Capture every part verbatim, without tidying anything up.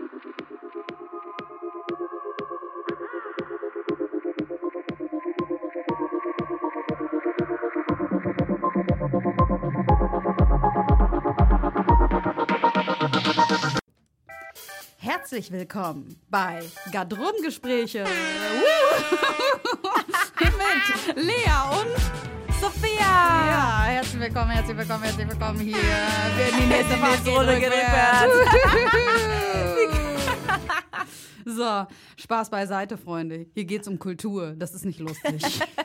Herzlich willkommen bei Gadrum-Gespräche mit Lea und Sophia. Ja, herzlich willkommen, herzlich willkommen, herzlich willkommen hier. Wir in die nächste Runde So, Spaß beiseite, Freunde. Hier geht's um Kultur. Das ist nicht lustig.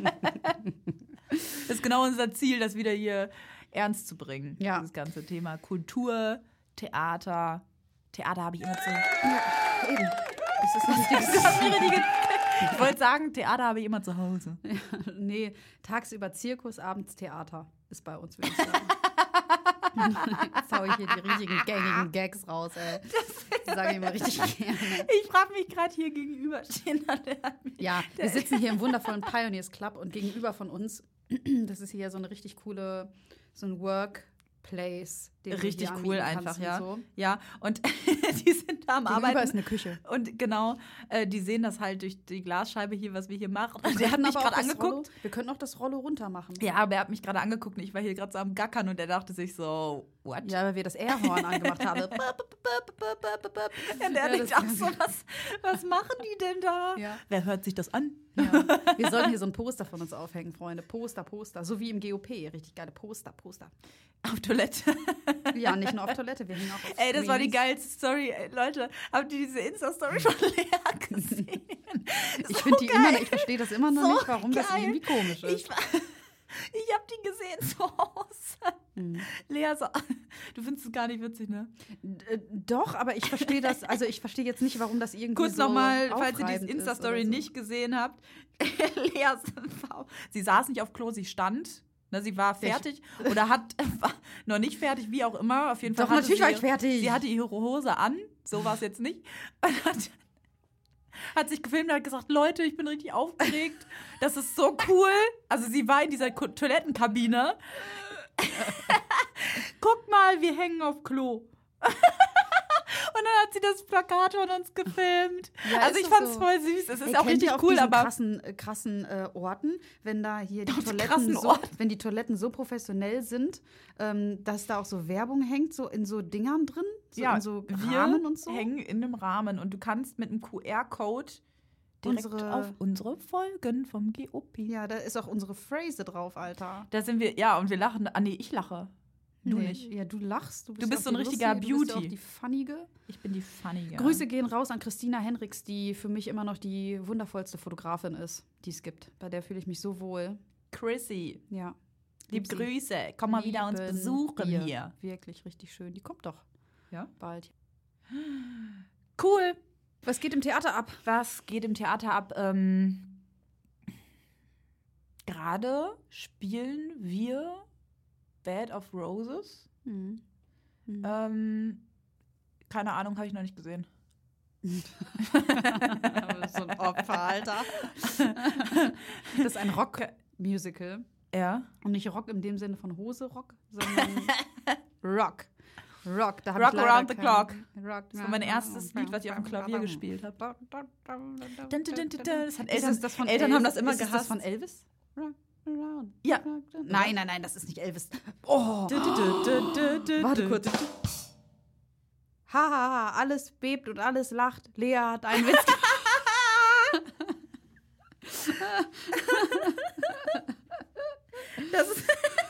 Das ist genau unser Ziel, das wieder hier ernst zu bringen. Ja. Das ganze Thema Kultur, Theater. Theater habe ich immer zu. Ja, eben. Das ist nicht Ich wollte sagen, Theater habe ich immer zu Hause. Ja, nee, tagsüber Zirkus, abends Theater ist bei uns, würde ich sagen. Jetzt hau ich hier die richtigen gängigen Gags raus, ey. Das sage ich immer richtig gerne. Ich frage mich gerade hier gegenüberstehen. Ja, wir sitzen hier im wundervollen Pioneers Club und gegenüber von uns, das ist hier so eine richtig coole, so ein Workplace. Den richtig du cool anmieten einfach, kannst ja. und so. Ja, und die sind da am Gegenüber Arbeiten. ist eine Küche. Und genau, äh, die sehen das halt durch die Glasscheibe hier, was wir hier machen. Und Wir der hat hatten mich aber auch gerade das angeguckt. Rollo, wir könnten auch das Rollo runter machen. Ja, aber er hat mich gerade angeguckt und ich war hier gerade so am Gackern und er dachte sich so, what? Ja, weil wir das Airhorn angemacht haben. Und er Ja, denkt das- auch so, was, was machen die denn da? Ja. Wer hört sich das an? Ja. Wir sollten hier so ein Poster von uns aufhängen, Freunde. Poster, Poster. So wie im G O P. Richtig geile Poster, Poster. Auf Toilette. Ja, nicht nur auf Toilette, wir hängen auch auf Ey, das war die Screens. geilste Story. Ey, Leute, habt ihr diese Insta-Story von Lea gesehen? Ich So finde die geil. immer noch, ich verstehe das immer noch So nicht, warum das geil. irgendwie komisch ist. Ich, war- ich hab die gesehen zu Hause. Hm. Lea so, du findest es gar nicht witzig, ne? D- äh, Doch, aber ich verstehe das, also ich verstehe jetzt nicht, warum das irgendwie Kurz so nochmal, falls ihr aufreibend diese ist Insta-Story oder so. nicht gesehen habt. Lea, sie saß nicht auf Klo, sie stand. Ne, sie war fertig oder hat war noch nicht fertig, wie auch immer. Auf jeden Fall Doch, hatte natürlich sie, war ich fertig. Sie hatte ihre Hose an, so war es jetzt nicht. Und hat, hat sich gefilmt und hat gesagt, Leute, ich bin richtig aufgeregt. Das ist so cool. Also sie war in dieser Ko- Toilettenkabine. Guckt mal, wir hängen auf Klo. Und dann hat sie das Plakat von uns gefilmt. Ja, also ist ich das fand's so? voll süß. Es ist Ey, auch kennt richtig ihr auf cool, diesen aber krassen, äh, krassen äh, Orten, wenn da hier die Auf Toiletten krassen so, Orten? wenn die Toiletten so professionell sind, ähm, dass da auch so Werbung hängt, so in so Dingern drin, so ja, in so wir Rahmen und so. hängen in einem Rahmen und du kannst mit einem Q R-Code direkt Unsere- auf unsere Folgen vom G O P. Ja, da ist auch unsere Phrase drauf, Alter. Da sind wir, ja, und wir lachen. Ah, nee, ich lache. Du Nee, nicht. Ja, du lachst. Du bist, Du bist ja so auch ein die richtiger Lustige, du bist ja Beauty. auch die Funnige. Ich bin die Funny. Grüße gehen raus an Christina Henriks, die für mich immer noch die wundervollste Fotografin ist, die es gibt. Bei der fühle ich mich so wohl. Chrissy, Ja. liebe sie. Grüße. Komm mal wieder uns Lieben besuchen wir. hier. Wirklich richtig schön. Die kommt doch. Ja? Bald. Cool. Was geht im Theater ab? Was geht im Theater ab? Ähm, gerade spielen wir Bed of Roses. Hm. Hm. Ähm, keine Ahnung, habe ich noch nicht gesehen. so ein Opfer, Alter. Das ist ein Rock-Musical. Ja. Und nicht Rock im dem Sinne von Hose-Rock, sondern Rock. Rock, da hab Rock ich leider around the kein- clock. Rock, Das war mein erstes Lied, was ich auf dem Klavier gespielt habe. habe. Dun, dun, dun, dun, dun. Das hat Ist Eltern, es das von Eltern Elvis? haben das immer ist es gehasst. das von Elvis? Rock around Ja. the clock. Nein, nein, nein, das ist nicht Elvis. Oh, Du, du, du, du, du, du, warte du. kurz. Ha, ha, ha, alles bebt und alles lacht. Lea hat einen Witz. Das ist,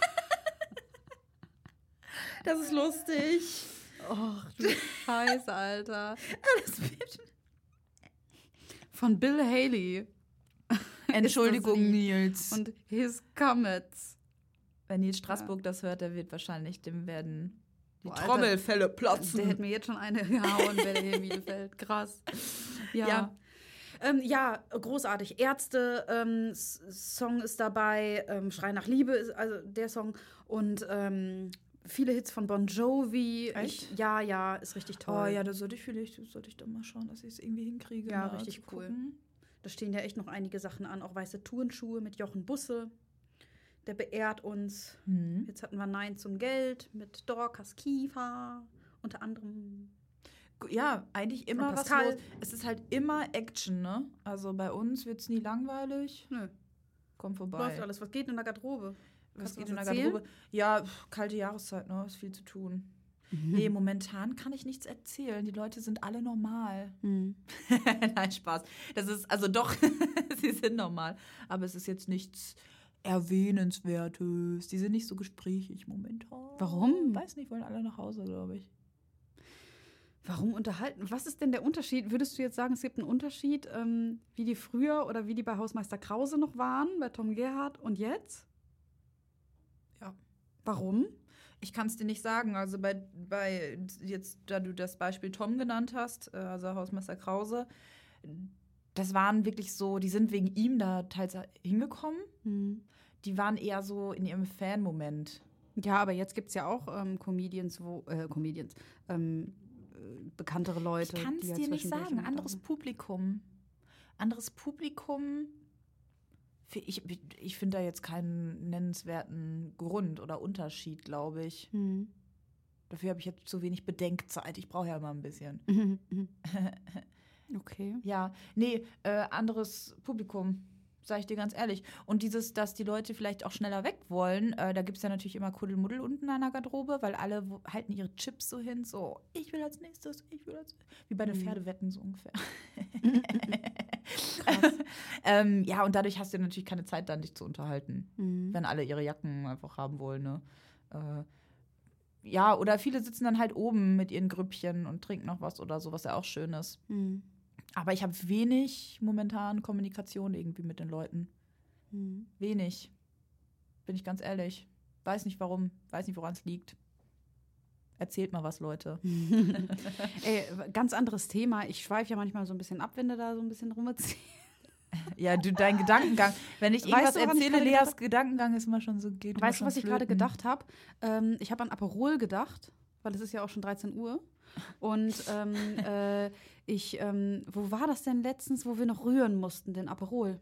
das ist lustig. Och, du Scheiße, Alter. Alles bebt. Von Bill Haley Entschuldigung, Lied. Nils. und His Comets. Wenn Nils Straßburg das hört, der wird wahrscheinlich, dem werden die Boah, Alter, Trommelfelle Der platzen. hätte mir jetzt schon eine gehauen, wenn der hier in Bielefeld. Krass. Ja. Ja. Ähm, ja, großartig. Ärzte, ähm, S- Song ist dabei, ähm, Schrei nach Liebe ist also der Song. Und ähm, viele Hits von Bon Jovi. Echt? Ich, ja, ja, ist richtig toll. Oh ja, da sollte ich vielleicht, sollte ich doch mal schauen, dass ich es irgendwie hinkriege. Ja, mal richtig zu cool. gucken. Da stehen ja echt noch einige Sachen an. Auch weiße Turnschuhe mit Jochen Busse. Der beehrt uns. Mhm. Jetzt hatten wir Nein zum Geld mit Dorcas Kiefer. Unter anderem. Ja, eigentlich immer Und was Pascal. los. Es ist halt immer Action, ne? Also bei uns wird es nie langweilig. Nö, Komm vorbei. läuft alles. Was geht in der Garderobe? Was Kannst du geht was in der erzählen? Garderobe? Ja, pff, kalte Jahreszeit, ne? Ist viel zu tun. Nee, momentan kann ich nichts erzählen. Die Leute sind alle normal. Mhm. Nein, Spaß. Das ist, also doch, sie sind normal. Aber es ist jetzt nichts Erwähnenswertes. Die sind nicht so gesprächig momentan. Warum? Weiß nicht, wollen alle nach Hause, glaube ich. Warum unterhalten? Was ist denn der Unterschied? Würdest du jetzt sagen, es gibt einen Unterschied, ähm, wie die früher oder wie die bei Hausmeister Krause noch waren, bei Tom Gerhardt und jetzt? Ja. Warum? Ich kann es dir nicht sagen. Also bei, bei jetzt, da du das Beispiel Tom genannt hast, äh, also Hausmeister Krause, das waren wirklich so, die sind wegen ihm da teils hingekommen. Hm. Die waren eher so in ihrem Fan-Moment. Ja, aber jetzt gibt es ja auch ähm, Comedians, wo, äh, Comedians, ähm, äh, bekanntere Leute. Ich kann es die ja dir nicht zwischendurch sagen. immer da Anderes sind. Publikum. Anderes Publikum. Für- Ich, ich finde da jetzt keinen nennenswerten Grund oder Unterschied, glaube ich. Hm. Dafür habe ich jetzt zu wenig Bedenkzeit. Ich brauche ja immer ein bisschen. Mhm, mhm. Okay. Ja, nee, äh, anderes Publikum, sage ich dir ganz ehrlich. Und dieses, dass die Leute vielleicht auch schneller weg wollen, äh, da gibt es ja natürlich immer Kuddelmuddel unten an der Garderobe, weil alle wo, halten ihre Chips so hin, so, ich will als nächstes, ich will als wie bei den Mhm. Pferdewetten so ungefähr. Krass. ähm, ja, und dadurch hast du natürlich keine Zeit, dann dich zu unterhalten, Mhm. wenn alle ihre Jacken einfach haben wollen, ne? Äh, ja, oder viele sitzen dann halt oben mit ihren Grüppchen und trinken noch was oder so, was ja auch schön ist. Mhm. Aber ich habe wenig momentan Kommunikation irgendwie mit den Leuten. Mhm. Wenig. Bin ich ganz ehrlich. Weiß nicht warum. Weiß nicht, woran es liegt. Erzählt mal was, Leute. Ey, ganz anderes Thema. Ich schweife ja manchmal so ein bisschen ab, wenn du da so ein bisschen rumerzählst. Ja, du, dein Gedankengang. Wenn ich Weißt irgendwas du, woran ich erzähle, gerade Leas gedacht Gedankengang ist immer schon so, geht immer Weißt du, schon was ich gerade flöten. gedacht habe? Ähm, ich habe an Aperol gedacht, weil es ist ja auch schon dreizehn Uhr. Und ähm, äh, ich, ähm, wo war das denn letztens, wo wir noch rühren mussten, den Aperol?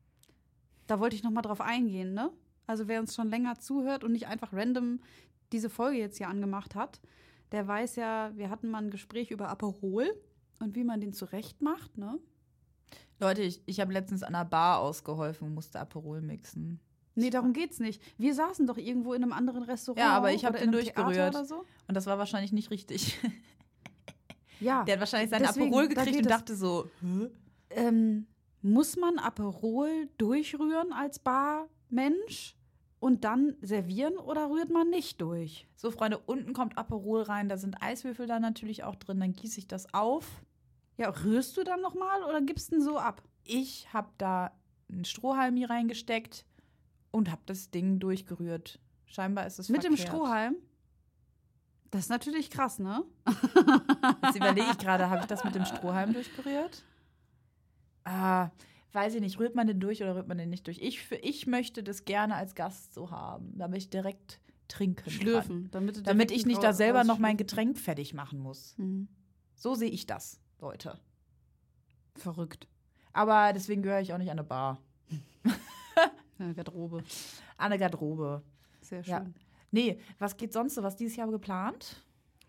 Da wollte ich noch mal drauf eingehen, ne? Also wer uns schon länger zuhört und nicht einfach random diese Folge jetzt hier angemacht hat, der weiß ja, wir hatten mal ein Gespräch über Aperol und wie man den zurecht macht, ne? Leute, ich, ich habe letztens an einer Bar ausgeholfen und musste Aperol mixen. Nee, darum geht's nicht. Wir saßen doch irgendwo in einem anderen Restaurant. Ja, aber ich hab oder den in einem Theater durchgerührt. Oder so. Und das war wahrscheinlich nicht richtig. Ja. Der hat wahrscheinlich seinen Deswegen, Aperol da gekriegt geht und es- dachte so, hä? Ähm, muss man Aperol durchrühren als Barmensch und dann servieren oder rührt man nicht durch? So, Freunde, unten kommt Aperol rein, da sind Eiswürfel da natürlich auch drin, dann gieße ich das auf. Ja, rührst du dann nochmal oder gibst du so ab? Ich habe da einen Strohhalm hier reingesteckt und habe das Ding durchgerührt. Scheinbar ist es Mit dem verkehrt. Strohhalm? Das ist natürlich krass, ne? Jetzt überlege ich gerade, habe ich das mit dem Strohhalm durchgerührt? Ah, weiß ich nicht. Rührt man den durch oder rührt man den nicht durch? Ich, ich möchte das gerne als Gast so haben, damit ich direkt trinken kann. Schlürfen. Damit, du Damit direkt ich nicht raus- da selber noch mein rausschlürfen. Getränk fertig machen muss. Mhm. So sehe ich das, Leute. Verrückt. Aber deswegen gehöre ich auch nicht an eine Bar. Ja, Garderobe. An eine Garderobe. Sehr schön. Ja. Nee, was geht sonst so? Was dieses Jahr geplant?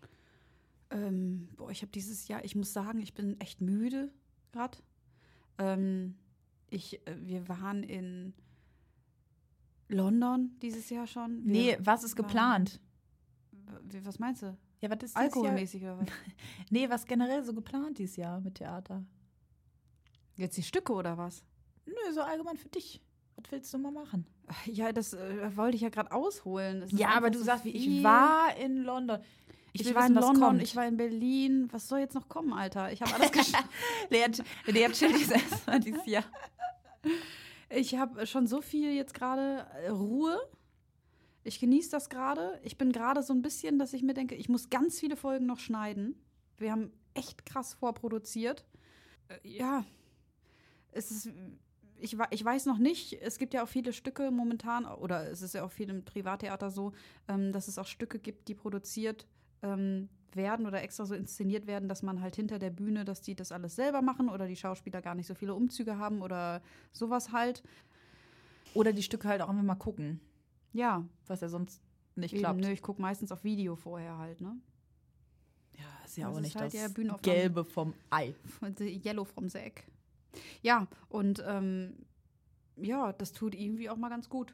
Ähm, boah, ich habe dieses Jahr, ich muss sagen, ich bin echt müde gerade. Ähm, ich, äh, wir waren in London dieses Jahr schon. Wir Nee, was ist waren- geplant? w- Was meinst du? Ja, was ist dieses Jahr? Alkoholmäßig oder was? Nee, was generell so geplant dieses Jahr mit Theater? Jetzt die Stücke oder was? Nö, so allgemein für dich. Was willst du mal machen? Ja, das äh, wollte ich ja gerade ausholen. Es ist Ja, aber einfach du so sagst, wie viel. ich war in London. Ich, will war wissen, in was London, kommt. ich war in Berlin. Was soll jetzt noch kommen, Alter? Ich habe alles geschafft. Lea, Lea chillt jetzt erstmal dieses Jahr. Ich habe schon so viel jetzt gerade äh, Ruhe. Ich genieße das gerade. Ich bin gerade so ein bisschen, dass ich mir denke, ich muss ganz viele Folgen noch schneiden. Wir haben echt krass vorproduziert. Äh, ja, es ist, ich, wa- ich weiß noch nicht, es gibt ja auch viele Stücke momentan, oder es ist ja auch viel im Privattheater so, ähm, dass es auch Stücke gibt, die produziert ähm, werden oder extra so inszeniert werden, dass man halt hinter der Bühne, dass die das alles selber machen oder die Schauspieler gar nicht so viele Umzüge haben oder sowas halt. Oder die Stücke halt auch einfach mal gucken, Ja, was ja sonst nicht eben, klappt. nö, ich gucke meistens auf Video vorher halt, ne? Ja, sehe ja Das auch ist nicht halt das ja Bühnenaufnahme. Gelbe vom Ei. The Yellow from the Egg. Ja, und ähm, ja, das tut irgendwie auch mal ganz gut.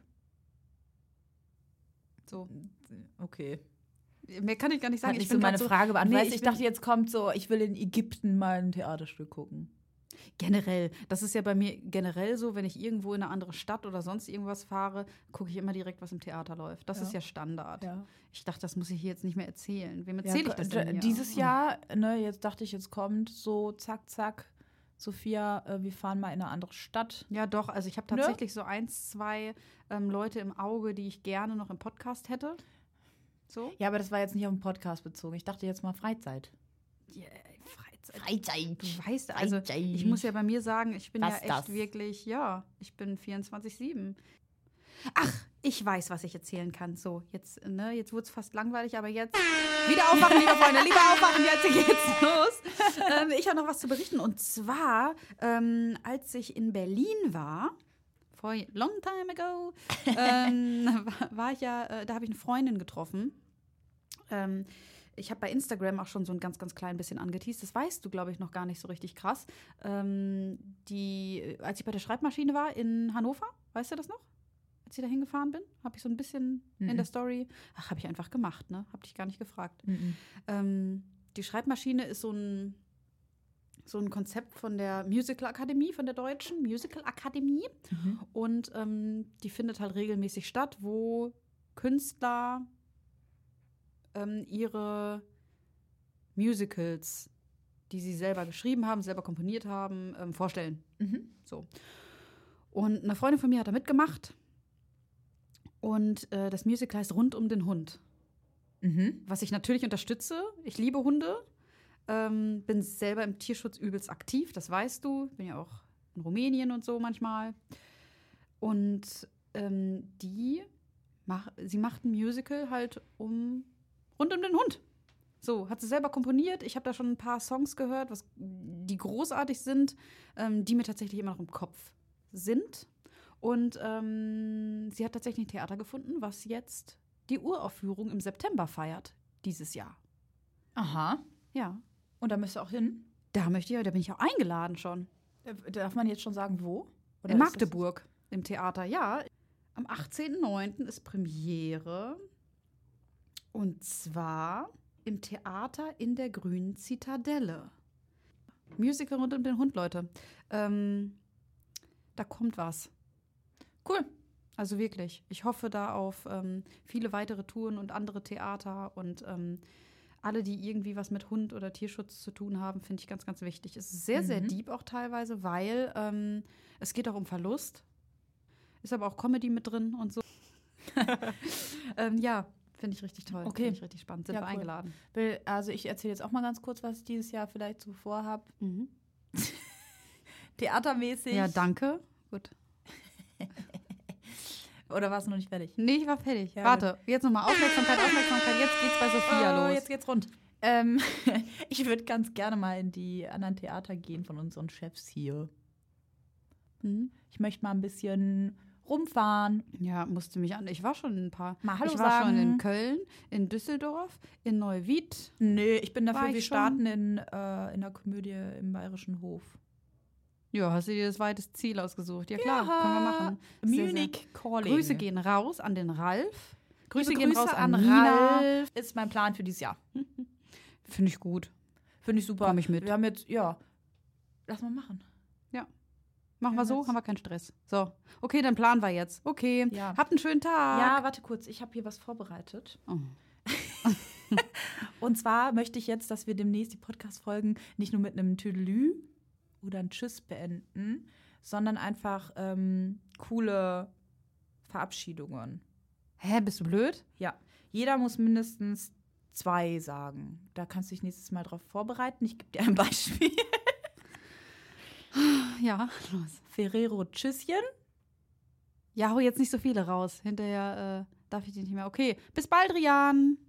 So. Okay. Mehr kann ich gar nicht sagen. Hat nicht ich so bin meine grad so, Frage beantwortet. nee, Weißt, ich ich bin- dachte, jetzt kommt so, ich will in Ägypten mal ein Theaterstück gucken. Generell, das ist ja bei mir generell so, wenn ich irgendwo in eine andere Stadt oder sonst irgendwas fahre, gucke ich immer direkt, was im Theater läuft. Das Ja. ist ja Standard. Ja. Ich dachte, das muss ich hier jetzt nicht mehr erzählen. Wem erzähle ich das d- denn hier? Dieses Jahr, ne, jetzt dachte ich, jetzt kommt so zack, zack, Sophia, äh, wir fahren mal in eine andere Stadt. Ja, doch. Also ich habe Ne? tatsächlich so eins, zwei ähm, Leute im Auge, die ich gerne noch im Podcast hätte. So. Ja, aber das war jetzt nicht auf den Podcast bezogen. Ich dachte jetzt mal Freizeit. Yeah, Freizeit. Freizeit. Du weißt, also Freizeit. ich muss ja bei mir sagen, ich bin Was ja echt das? wirklich, ja, ich bin vierundzwanzig sieben. Ach, ich weiß, was ich erzählen kann. So, jetzt, ne, jetzt wurde es fast langweilig, aber jetzt wieder aufwachen, liebe Freunde, lieber aufwachen, jetzt geht's los. ähm, ich habe noch was zu berichten. Und zwar, ähm, als ich in Berlin war, vor long time ago, ähm, war, war ich ja, äh, da habe ich eine Freundin getroffen. Ähm, ich habe bei Instagram auch schon so ein ganz, ganz klein bisschen angeteased. Das weißt du, glaube ich, noch gar nicht so richtig krass. Ähm, die, als ich bei der Schreibmaschine war in Hannover, weißt du das noch? Als ich da hingefahren bin, habe ich so ein bisschen Mhm. in der Story, ach, habe ich einfach gemacht, ne? Hab dich gar nicht gefragt. Mhm. Ähm, die Schreibmaschine ist so ein, so ein Konzept von der Musical Akademie, von der deutschen Musical Akademie. Mhm. Und ähm, die findet halt regelmäßig statt, wo Künstler ähm, ihre Musicals, die sie selber geschrieben haben, selber komponiert haben, ähm, vorstellen. Mhm. So. Und eine Freundin von mir hat da mitgemacht. Und äh, das Musical heißt Rund um den Hund. Mhm. Was ich natürlich unterstütze. Ich liebe Hunde. Ähm, bin selber im Tierschutz übelst aktiv, das weißt du. Bin ja auch in Rumänien und so manchmal. Und ähm, die, mach, sie macht ein Musical halt um rund um den Hund. So, hat sie selber komponiert. Ich habe da schon ein paar Songs gehört, was, die großartig sind, ähm, die mir tatsächlich immer noch im Kopf sind. Und ähm, sie hat tatsächlich ein Theater gefunden, was jetzt die Uraufführung im September feiert, dieses Jahr. Aha. Ja. Und da müsst ihr auch hin? Da möchte ich, da bin ich auch eingeladen schon. Äh, Darf man jetzt schon sagen, wo? Oder In ist das- Magdeburg, im Theater, ja. Am achtzehnten neunten ist Premiere. Und zwar im Theater in der Grünen Zitadelle. Musical rund um den Hund, Leute. Ähm, da kommt was. Cool. Also wirklich. Ich hoffe da auf ähm, viele weitere Touren und andere Theater und ähm, alle, die irgendwie was mit Hund oder Tierschutz zu tun haben, finde ich ganz, ganz wichtig. Es ist sehr, sehr Mhm. deep auch teilweise, weil ähm, es geht auch um Verlust. Ist aber auch Comedy mit drin und so. ähm, ja, finde ich richtig toll. Okay. Finde ich richtig spannend. Sind Ja, wir cool. eingeladen. Will- Also ich erzähle jetzt auch mal ganz kurz, was ich dieses Jahr vielleicht so vorhab. Mhm. Theatermäßig. Ja, danke. Gut. Oder warst du noch nicht fertig? Nee, ich war fertig. Ja, Warte, jetzt nochmal Aufmerksamkeit, Aufmerksamkeit. Jetzt geht's bei Sophia Oh, los. jetzt geht's rund. Ähm, ich würde ganz gerne mal in die anderen Theater gehen von unseren Chefs hier. Mhm. Ich möchte mal ein bisschen rumfahren. Ja, musste mich an. Ich war schon in ein paar. Mal Hallo ich war sagen. schon in Köln, in Düsseldorf, in Neuwied. Nö, ich bin dafür, War ich wir schon? starten in, äh, in der Komödie im Bayerischen Hof. Ja, hast du dir das weiteste Ziel ausgesucht? Ja, klar, Ja. können wir machen. Sehr, Munich sehr. Calling. Grüße gehen raus an den Ralf. Grüße Liebe gehen Grüße raus an, an Nina. Ralf. Ist mein Plan für dieses Jahr. Finde ich gut. Finde ich super. Komm ich mit. Wir haben jetzt, ja, lass mal machen. Machen Ja, wir so, jetzt. haben wir keinen Stress. So, okay, dann planen wir jetzt. Okay, Ja. habt einen schönen Tag. Ja, warte kurz, ich habe hier was vorbereitet. Oh. Und zwar möchte ich jetzt, dass wir demnächst die Podcast-Folgen nicht nur mit einem Tüdelü oder ein Tschüss beenden, sondern einfach ähm, coole Verabschiedungen. Hä, bist du blöd? Ja, jeder muss mindestens zwei sagen. Da kannst du dich nächstes Mal drauf vorbereiten. Ich gebe dir ein Beispiel. Ja, los. Ferrero Tschüsschen. Ja, hau jetzt nicht so viele raus. Hinterher äh, darf ich die nicht mehr. Okay, bis bald, Rian.